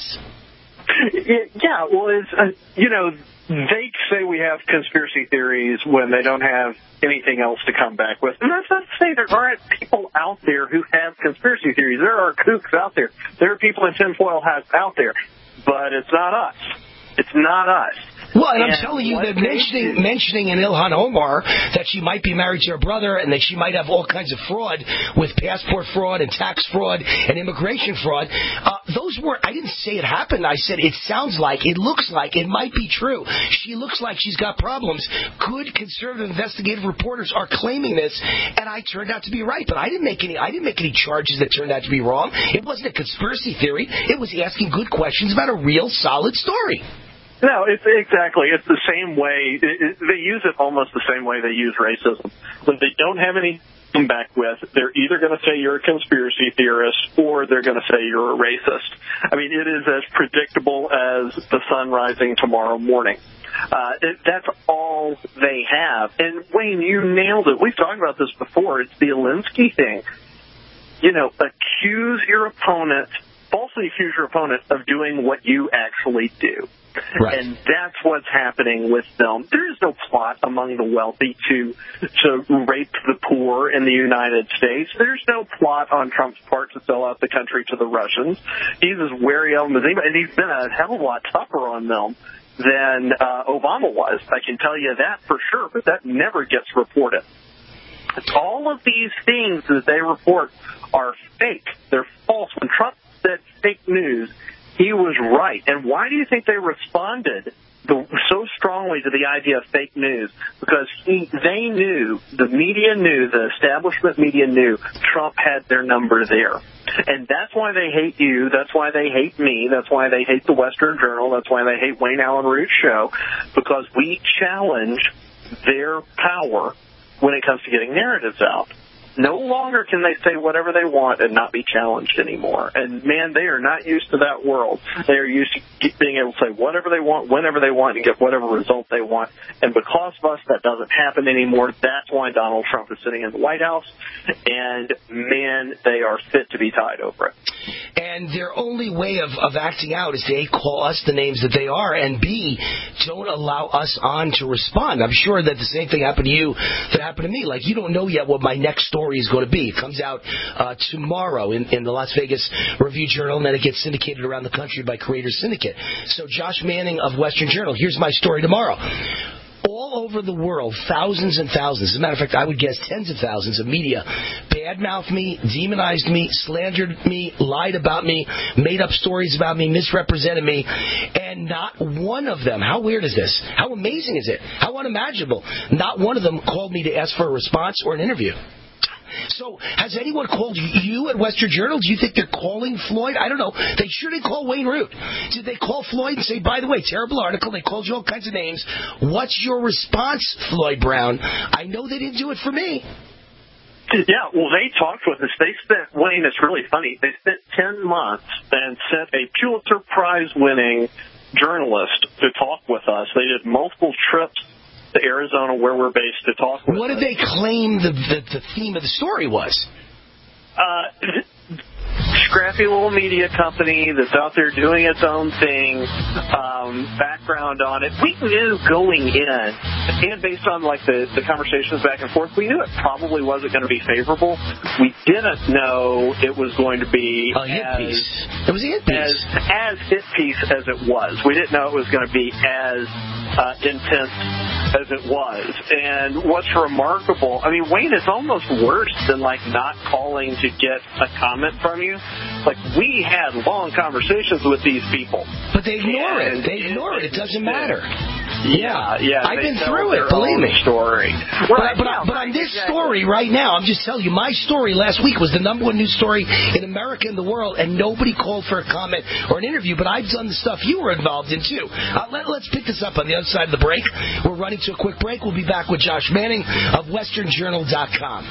Yeah, well, it's, uh, you know, they say we have conspiracy theories when they don't have anything else to come back with. And that's not to say there aren't people out there who have conspiracy theories. There are kooks out there. There are people in tinfoil hats out there. But it's not us. It's not us. Well, and I'm telling you that mentioning mentioning in Ilhan Omar that she might be married to her brother and that she might have all kinds of fraud with passport fraud and tax fraud and immigration fraud, uh, those were, I didn't say it happened. I said it sounds like, it looks like, it might be true. She looks like she's got problems. Good conservative investigative reporters are claiming this, and I turned out to be right. But I didn't make any, I didn't make any charges that turned out to be wrong. It wasn't a conspiracy theory. It was asking good questions about a real solid story. No, it's exactly. It's the same way. It, it, they use it almost the same way they use racism. When they don't have any to come back with, they're either going to say you're a conspiracy theorist or they're going to say you're a racist. I mean, it is as predictable as the sun rising tomorrow morning. Uh, it, that's all they have. And, Wayne, you nailed it. We've talked about this before. It's the Alinsky thing. You know, accuse your opponent, falsely accuse your opponent of doing what you actually do. Right. And that's what's happening with them. There is no plot among the wealthy to to rape the poor in the United States. There's no plot on Trump's part to sell out the country to the Russians. He's as wary of them as anybody, and he's been a hell of a lot tougher on them than uh, Obama was. I can tell you that for sure, but that never gets reported. All of these things that they report are fake. They're false. When Trump said fake news, he was right. And why do you think they responded the, so strongly to the idea of fake news? Because he, they knew, the media knew, the establishment media knew Trump had their number there. And that's why they hate you. That's why they hate me. That's why they hate the Western Journal. That's why they hate Wayne Allen Root's show, because we challenge their power when it comes to getting narratives out. No longer can they say whatever they want and not be challenged anymore. And, man, they are not used to that world. They are used to being able to say whatever they want, whenever they want, and get whatever result they want. And because of us, that doesn't happen anymore. That's why Donald Trump is sitting in the White House. And, man, they are fit to be tied over it. And their only way of, of acting out is to, A, call us the names that they are, and, B, don't allow us on to respond. I'm sure that the same thing happened to you that happened to me. Like, you don't know yet what my next story is going to be. It comes out uh, tomorrow in, in the Las Vegas Review-Journal, and then it gets syndicated around the country by Creator Syndicate. So Josh Manning of Western Journal, here's my story tomorrow. All all over the world, thousands and thousands, as a matter of fact, I would guess tens of thousands of media badmouthed me, demonized me, slandered me, lied about me, made up stories about me, misrepresented me, and not one of them, how weird is this? How amazing is it? How unimaginable? Not one of them called me to ask for a response or an interview. So, has anyone called you at Western Journal? Do you think they're calling Floyd? I don't know. They sure didn't call Wayne Root. Did they call Floyd and say, by the way, terrible article, they called you all kinds of names. What's your response, Floyd Brown? I know they didn't do it for me. Yeah, well, they talked with us. They spent, Wayne, it's really funny, they spent ten months and sent a Pulitzer Prize-winning journalist to talk with us. They did multiple trips to Arizona, where we're based, to talk with us. What did they claim the, the, the theme of the story was? Uh, scrappy little media company that's out there doing its own thing, um, background on it. We knew going in, and based on like the, the conversations back and forth, we knew it probably wasn't going to be favorable. We didn't know it was going to be a hit as, piece. It was a hit piece. As, as hit piece as it was. We didn't know it was going to be as uh, intense as it was. And what's remarkable, I mean, Wayne, is almost worse than like not calling to get a comment from you. Like, we had long conversations with these people. But they ignore and it. They ignore it. It doesn't matter. Yeah, yeah. I've been through it, believe me. Story. Right, but, but, but on this exactly. story right now, I'm just telling you, my story last week was the number one news story in America and the world, and nobody called for a comment or an interview, but I've done the stuff you were involved in, too. Uh, let, let's pick this up on the other side of the break. We're running to a quick break. We'll be back with Josh Manning of Western Journal dot com.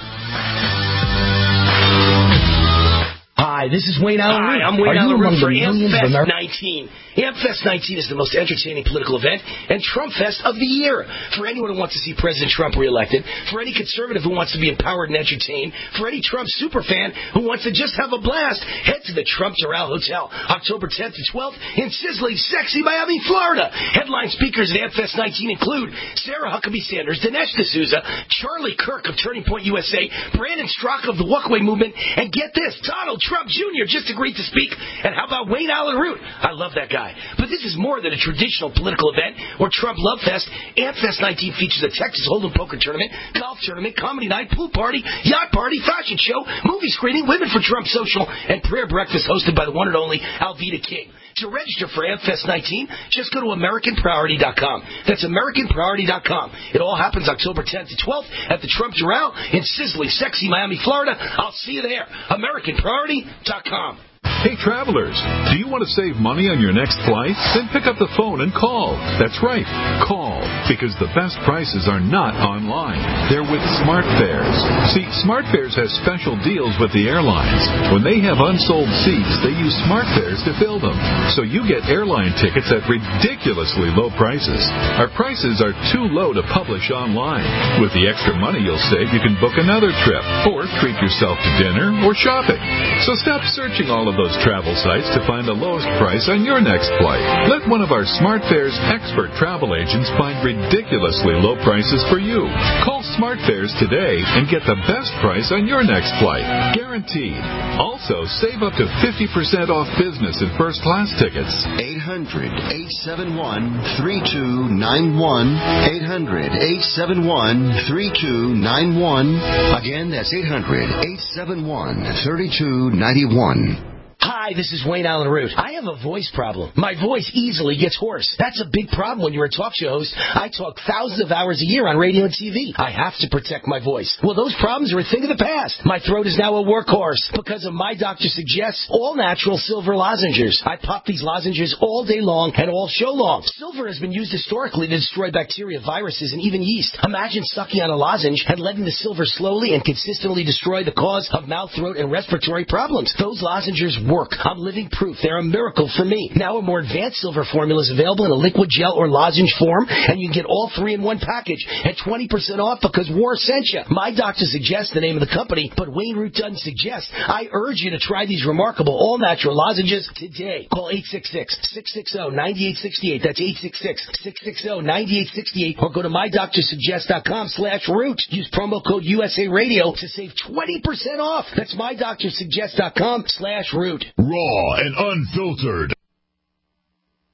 Hi, this is Wayne Allen Root. I'm Wayne Allen Root for AmpFest nineteen. AmpFest nineteen is the most entertaining political event and Trump Fest of the year. For anyone who wants to see President Trump reelected, for any conservative who wants to be empowered and entertained, for any Trump superfan who wants to just have a blast, head to the Trump Doral Hotel, October tenth to twelfth in sizzling, sexy Miami, Florida. Headline speakers at AmpFest nineteen include Sarah Huckabee Sanders, Dinesh D'Souza, Charlie Kirk of Turning Point U S A, Brandon Straka of the Walkaway Movement, and get this, Donald Trump Junior just agreed to speak. And how about Wayne Allen Root? I love that guy. But this is more than a traditional political event or Trump Love Fest. AmpFest nineteen features a Texas Hold'em poker tournament, golf tournament, comedy night, pool party, yacht party, fashion show, movie screening, Women for Trump social, and prayer breakfast hosted by the one and only Alveda King. To register for AmpFest nineteen, just go to American Priority dot com. That's American Priority dot com. It all happens October tenth to twelfth at the Trump Doral in sizzling, sexy Miami, Florida. I'll see you there. American Priority dot com. Hey, travelers, do you want to save money on your next flight? Then pick up the phone and call. That's right, call, because the best prices are not online. They're with SmartFares. See, SmartFares has special deals with the airlines. When they have unsold seats, they use SmartFares to fill them. So you get airline tickets at ridiculously low prices. Our prices are too low to publish online. With the extra money you'll save, you can book another trip or treat yourself to dinner or shopping. So stop searching all of those travel sites to find the lowest price on your next flight. Let one of our SmartFares expert travel agents find ridiculously low prices for you. Call SmartFares today and get the best price on your next flight. Guaranteed. Also, save up to fifty percent off business and first class tickets. eight hundred, eight seven one, three two nine one. eight hundred, eight seven one, three two nine one. Again, that's eight hundred, eight seven one, three two nine one. Hi, this is Wayne Allen Root. I have a voice problem. My voice easily gets hoarse. That's a big problem when you're a talk show host. I talk thousands of hours a year on radio and T V. I have to protect my voice. Well, those problems are a thing of the past. My throat is now a workhorse because of My Doctor Suggests all-natural silver lozenges. I pop these lozenges all day long and all show long. Silver has been used historically to destroy bacteria, viruses, and even yeast. Imagine sucking on a lozenge and letting the silver slowly and consistently destroy the cause of mouth, throat, and respiratory problems. Those lozenges work. I'm living proof. They're a miracle for me. Now a more advanced silver formula is available in a liquid gel or lozenge form, and you can get all three in one package at twenty percent off because War sent you. My Doctor Suggests the name of the company, but Wayne Root doesn't suggest. I urge you to try these remarkable all-natural lozenges today. Call eight six six, six six zero, nine eight six eight. That's eight six six, six six zero, nine eight six eight. Or go to my doctor suggest dot com slash root. Use promo code U S A Radio to save twenty percent off. That's my doctor suggest dot com slash root. Raw and unfiltered.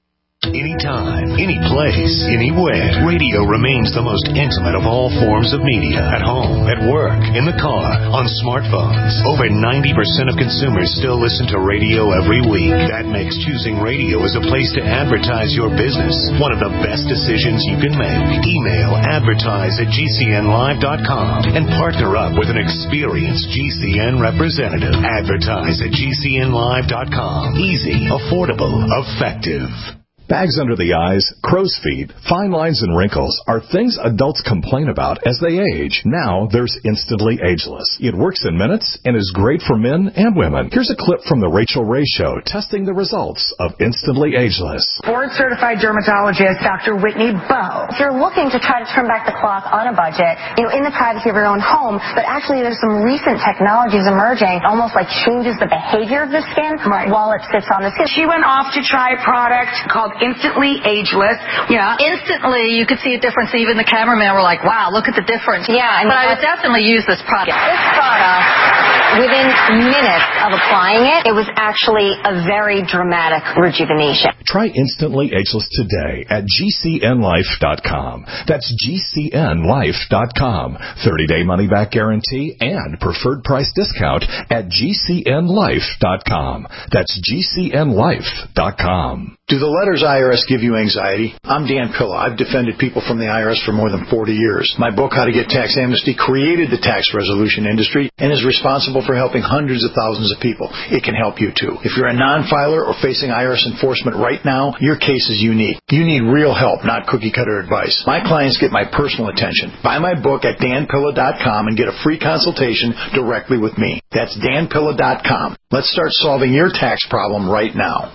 Anytime, any place, anywhere. Radio remains the most intimate of all forms of media. At home, at work, in the car, on smartphones. Over ninety percent of consumers still listen to radio every week. That makes choosing radio as a place to advertise your business one of the best decisions you can make. Email advertise at G C N live dot com and partner up with an experienced G C N representative. Advertise at G C N live dot com. Easy, affordable, effective. Bags under the eyes, crow's feet, fine lines, and wrinkles are things adults complain about as they age. Now there's Instantly Ageless. It works in minutes and is great for men and women. Here's a clip from the Rachel Ray Show testing the results of Instantly Ageless. Board-certified dermatologist Doctor Whitney Bowe. If you're looking to try to turn back the clock on a budget, you know, in the privacy of your own home, but actually there's some recent technologies emerging, almost like changes the behavior of the skin right. while it sits on the skin. She went off to try a product called Instantly Ageless. Yeah. Instantly, you could see a difference. Even the cameraman were like, wow, look at the difference. Yeah. And but I would definitely use this product. This product, within minutes of applying it, it was actually a very dramatic rejuvenation. Try Instantly Ageless today at G C N life dot com. That's G C N life dot com. thirty-day money-back guarantee and preferred price discount at G C N life dot com. That's G C N life dot com. Do the letters I R S give you anxiety? I'm Dan Pilla. I've defended people from the I R S for more than forty years. My book, How to Get Tax Amnesty, created the tax resolution industry and is responsible for helping hundreds of thousands of people. It can help you, too. If you're a non-filer or facing I R S enforcement right now, your case is unique. You need real help, not cookie-cutter advice. My clients get my personal attention. Buy my book at Dan Pilla dot com and get a free consultation directly with me. That's Dan Pilla dot com. Let's start solving your tax problem right now.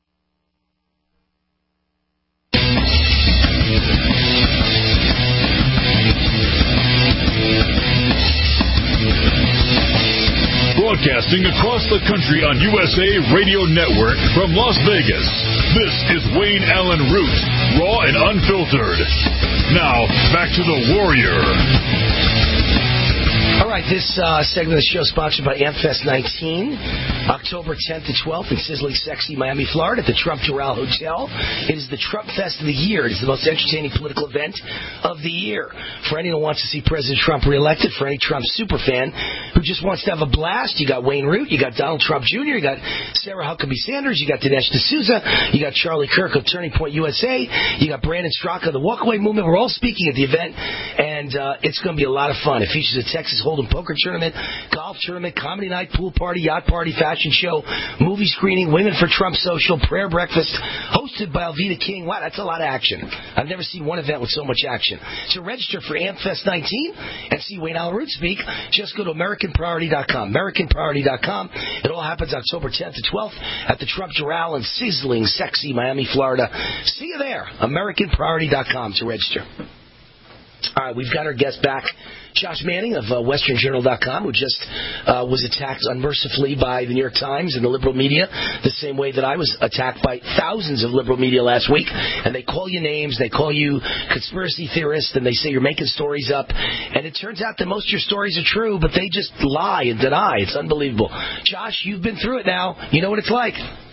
Broadcasting across the country on U S A Radio Network from Las Vegas. This is Wayne Allen Root, raw and unfiltered. Now, back to the Warrior. All right, this uh, segment of the show is sponsored by AmFest nineteen, October tenth to twelfth in sizzling, sexy Miami, Florida at the Trump Doral Hotel. It is the Trump Fest of the year. It is the most entertaining political event of the year. For anyone who wants to see President Trump reelected, for any Trump superfan who just wants to have a blast, you got Wayne Root, you got Donald Trump Junior, you got Sarah Huckabee Sanders, you got Dinesh D'Souza, you got Charlie Kirk of Turning Point U S A, you got Brandon Straka of the Walkaway Movement. We're all speaking at the event, and uh, it's going to be a lot of fun. It features a Texas Hold'em poker tournament, golf tournament, comedy night, pool party, yacht party, fashion show, movie screening, Women for Trump social, prayer breakfast, hosted by Alveda King. Wow, that's a lot of action. I've never seen one event with so much action. To register for AmFest nineteen and see Wayne Allen Root speak, just go to American Priority dot com. American Priority dot com. It all happens October tenth to twelfth at the Trump Doral in sizzling, sexy Miami, Florida. See you there. American Priority dot com to register. All right, we've got our guest back, Josh Manning of uh, Western Journal dot com, who just uh, was attacked unmercifully by the New York Times and the liberal media, the same way that I was attacked by thousands of liberal media last week. And they call you names, they call you conspiracy theorists, and they say you're making stories up. And it turns out that most of your stories are true, but they just lie and deny. It's unbelievable. Josh, you've been through it now. You know what it's like.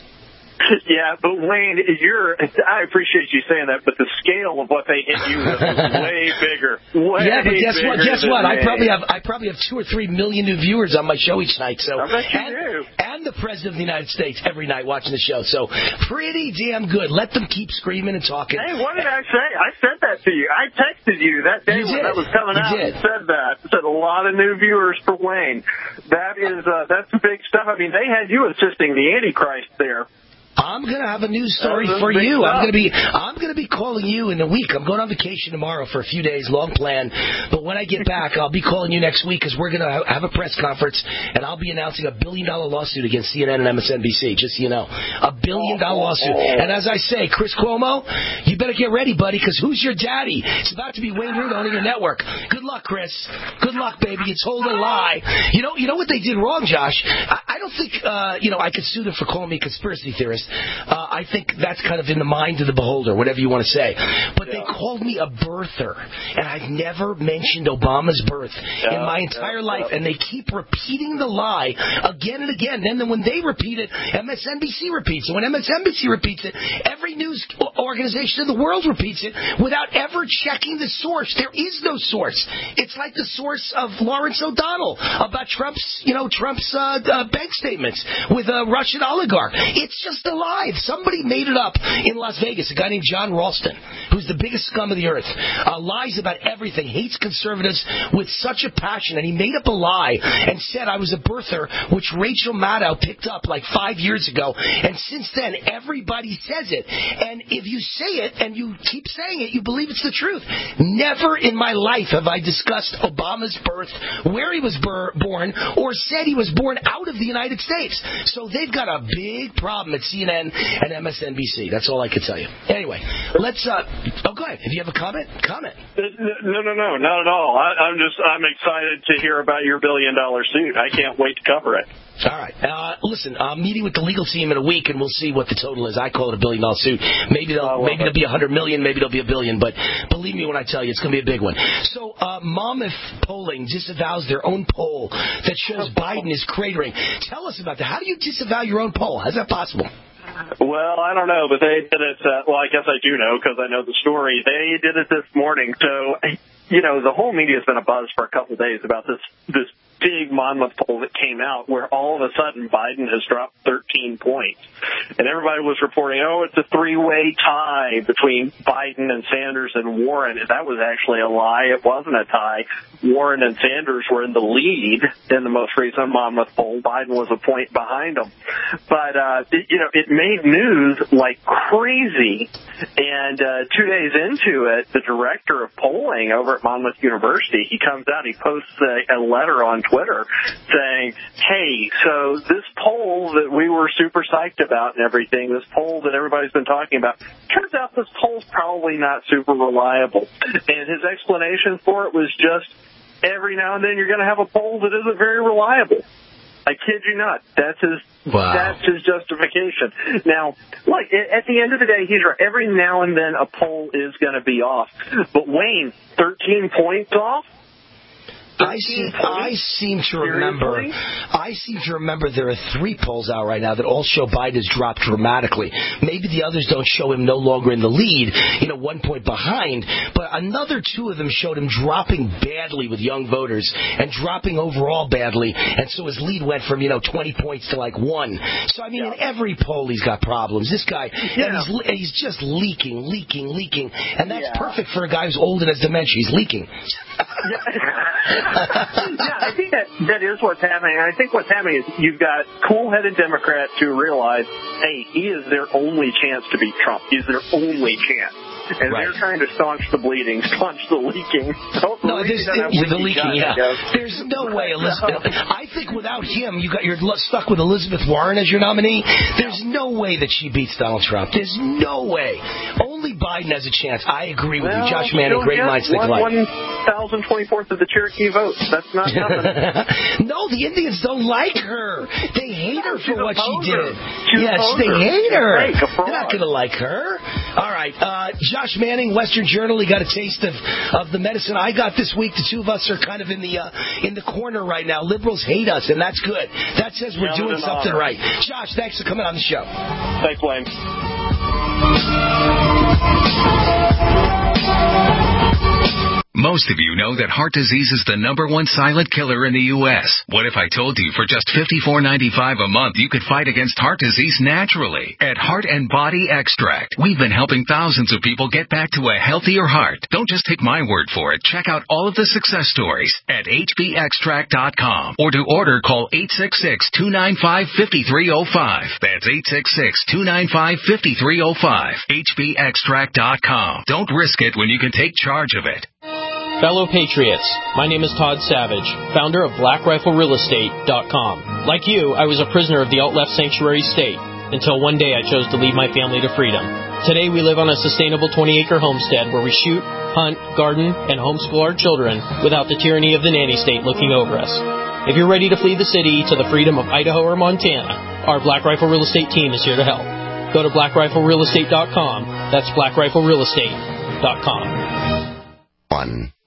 Yeah, but Wayne, you're, I appreciate you saying that, but the scale of what they hit you with is way bigger. Way yeah, but guess what? Guess what? Me. I probably have I probably have two or three million new viewers on my show each night. So I bet you and, do. and the President of the United States every night watching the show. So pretty damn good. Let them keep screaming and talking. Hey, what did I say? I said that to you. I texted you that day you when did. that was coming you out did. and said that. I said a lot of new viewers for Wayne. That is uh, that's big stuff. I mean, they had you assisting the Antichrist there. I'm gonna have a news story for you. I'm gonna be I'm gonna be calling you in a week. I'm going on vacation tomorrow for a few days, long plan. But when I get back, I'll be calling you next week because we're gonna have a press conference and I'll be announcing a billion dollar lawsuit against C N N and M S N B C. Just so you know, a billion dollar lawsuit. And as I say, Chris Cuomo, you better get ready, buddy, because who's your daddy? It's about to be Wayne Root owning your network. Good luck, Chris. Good luck, baby. You told a lie. You know, you know what they did wrong, Josh. I, I don't think, uh, you know, I could sue them for calling me a conspiracy theorist. Uh, I think that's kind of in the mind of the beholder, whatever you want to say. But yeah. they called me a birther, and I've never mentioned Obama's birth yeah, in my entire yeah, life, yeah. and they keep repeating the lie again and again. Then when they repeat it, M S N B C repeats it. When M S N B C repeats it, every news organization in the world repeats it without ever checking the source. There is no source. It's like the source of Lawrence O'Donnell about Trump's, you know, Trump's uh, uh, bank statements with a Russian oligarch. It's just a lie. Somebody made it up in Las Vegas, a guy named John Ralston, who's the biggest scum of the earth, uh, lies about everything, hates conservatives with such a passion, and he made up a lie and said I was a birther, which Rachel Maddow picked up like five years ago, and since then everybody says it. And if you say it and you keep saying it, you believe it's the truth. Never in my life have I discussed Obama's birth, where he was bur- born, or said he was born out of the United States. So they've got a big problem at C N N and M S N B C. That's all I can tell you. Anyway, let's, uh, oh, go ahead. If you have a comment, comment. No, no, no, not at all. I, I'm just, I'm excited to hear about your billion dollar suit. I can't wait to cover it. All right. Uh, listen, I'm meeting with the legal team in a week, and we'll see what the total is. I call it a billion dollar suit. Maybe they'll, maybe there'll be a hundred million, maybe there'll be a billion, but believe me when I tell you, it's going to be a big one. So, uh, Monmouth Polling disavows their own poll that shows Biden is cratering. Tell us about that. How do you disavow your own poll? How's that possible? Well, I don't know, but they did it. Uh, well, I guess I do know because I know the story. They did it this morning. So, you know, the whole media has been abuzz for a couple of days about this this big Monmouth poll that came out where all of a sudden Biden has dropped thirteen points. And everybody was reporting, oh, it's a three-way tie between Biden and Sanders and Warren. And that was actually a lie. It wasn't a tie. Warren and Sanders were in the lead in the most recent Monmouth poll. Biden was a point behind them. But, uh, it, you know, it made news like crazy. And uh, two days into it, the director of polling over at Monmouth University, he comes out, he posts a, a letter on Twitter saying, hey, so this poll that we were super psyched about and everything, this poll that everybody's been talking about, turns out this poll's probably not super reliable. And his explanation for it was just, every now and then you're going to have a poll that isn't very reliable. I kid you not. That's his wow. That's his justification. Now, look, at the end of the day, he's right. Every now and then a poll is going to be off. But Wayne, thirteen points off? I seem, I seem to remember. I seem to remember there are three polls out right now that all show Biden has dropped dramatically. Maybe the others don't show him no longer in the lead, you know, one point behind. But another two of them showed him dropping badly with young voters and dropping overall badly. And so his lead went from, you know, twenty points to like one. So I mean, yeah. in every poll he's got problems. This guy, yeah. and he's and he's just leaking, leaking, leaking, and that's yeah. perfect for a guy who's old and has dementia. He's leaking. yeah, I think that that is what's happening. And I think what's happening is you've got cool-headed Democrats who realize, hey, he is their only chance to beat Trump. He's their only chance. And right. they're trying to staunch the bleeding, staunch the leaking. Don't no, there's the, the leaking, gun, yeah. There's no way Elizabeth. I think without him, you got you're stuck with Elizabeth Warren as your nominee. There's no way that she beats Donald Trump. There's no way. Only Biden has a chance. I agree with well, you, Josh Manning. Great minds think alike. One thousand twenty-fourth of the Cherokee vote. That's not nothing. No, the Indians don't like her. They hate her for what she did. She's yes, they hate her. They're not going to like her. All right, uh, Josh Manning, Western Journal. He got a taste of, of the medicine I got this week. The two of us are kind of in the uh, in the corner right now. Liberals hate us, and that's good. That says we're yeah, doing something right. Josh, thanks for coming on the show. Thanks, Wayne. Most of you know that heart disease is the number one silent killer in the U S What if I told you for just fifty-four ninety-five a month you could fight against heart disease naturally? At Heart and Body Extract, we've been helping thousands of people get back to a healthier heart. Don't just take my word for it. Check out all of the success stories at H B extract dot com. Or to order, call eight six six, two nine five, five three zero five. That's eight six six, two nine five, five three zero five. H B extract dot com. Don't risk it when you can take charge of it. Fellow Patriots, my name is Todd Savage, founder of Black Rifle Real Estate dot com. Like you, I was a prisoner of the alt-left sanctuary state until one day I chose to lead my family to freedom. Today we live on a sustainable twenty-acre homestead where we shoot, hunt, garden, and homeschool our children without the tyranny of the nanny state looking over us. If you're ready to flee the city to the freedom of Idaho or Montana, our Black Rifle Real Estate team is here to help. Go to black rifle real estate dot com. That's black rifle real estate dot com. One.